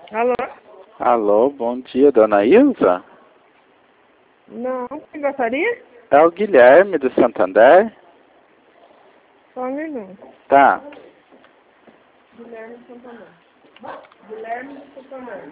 Alô? Alô, bom dia, dona Ilza? Não, quem gostaria? É o Guilherme do Santander? Só um minuto. Tá. Guilherme de Santander. Guilherme de Santander.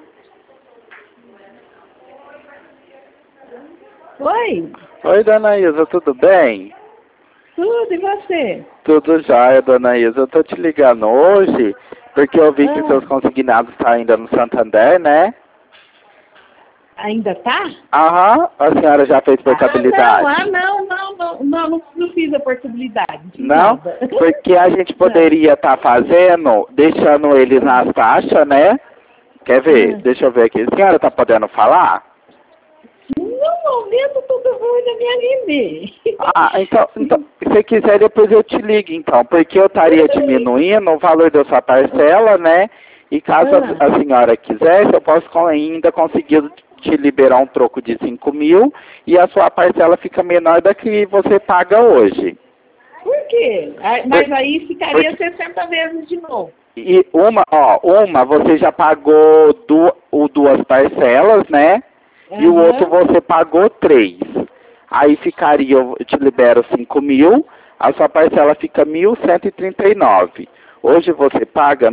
Oi, Oi, dona Ilza, tudo bem? tudo, e você? Tudo jóia, dona Ilza. Eu tô te ligando hoje porque eu vi que seus Ah, consignados estão ainda no Santander, né? ainda tá? Aham, a senhora já fez portabilidade? Não fiz a portabilidade, não fiz Não? nada. Porque a gente Não. poderia estar fazendo, deixando eles nas taxas, né? Quer ver? Ah. Deixa eu ver aqui. A senhora tá podendo falar? No momento tudo ruim na minha vida. Ah, então, se quiser depois eu te ligo então, porque eu estaria diminuindo o valor da sua parcela, né? E caso Ah, a senhora quisesse, eu posso ainda conseguir te liberar um troco de 5.000 e a sua parcela fica menor da que você paga hoje. por quê? Por- Mas aí ficaria Porque, 60 vezes de novo. e uma você já pagou duas parcelas, né? E o outro Aham. você pagou 3. Aí ficaria, eu te libero 5.000, a sua parcela fica 1.139. Hoje você paga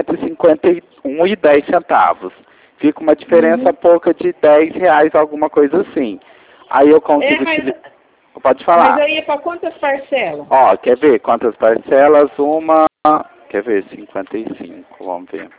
1.151,10. Fica uma diferença Uhum. pouca de R$ 10, alguma coisa assim. Aí eu É, consigo Pode mas falar. aí é para quantas parcelas? Ó, quer ver quantas parcelas? Quer ver? 55, vamos ver.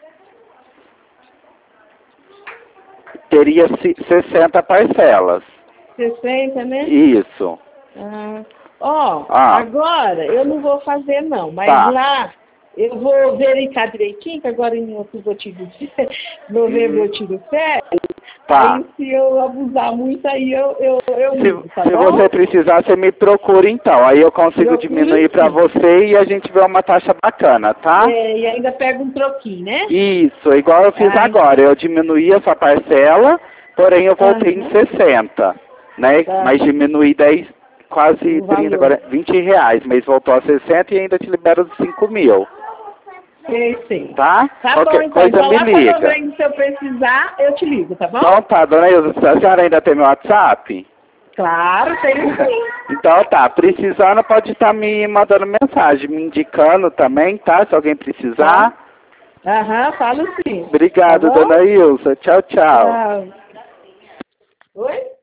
Teria 60 parcelas. 60, né? Isso. Ah, ó, Ah, agora eu não vou fazer não, mas tá. lá eu vou verificar direitinho, que agora em outubro eu tiro, novembro Uhum. eu tiro férias, Tá. aí se eu abusar muito aí eu ligo, tá Se você bom? precisar, você me procura então. Aí eu consigo Procuro diminuir pra sim. você e a gente vê uma taxa bacana, tá? É, e ainda pega um troquinho, né? Isso, igual eu fiz Ai, agora. Eu diminuí a sua parcela, porém eu voltei em aham, 60, né? tá, Mas diminuí 10, quase o 30, valor. agora R$ 20, mas voltou a 60 e ainda te libero os 5.000, Sei. tá? Tá bom, Qualquer então. coisa Então me lá para liga. novembro, se eu precisar, eu te ligo, tá bom? Então tá, dona Ilza, a senhora ainda tem meu WhatsApp? Claro, tenho sim. Então tá, precisando pode estar me mandando mensagem, me indicando também, tá? Se alguém Tá? precisar. Aham, falo sim. Tá Obrigado, bom? dona Ilza. Tchau, tchau. Tchau. Oi?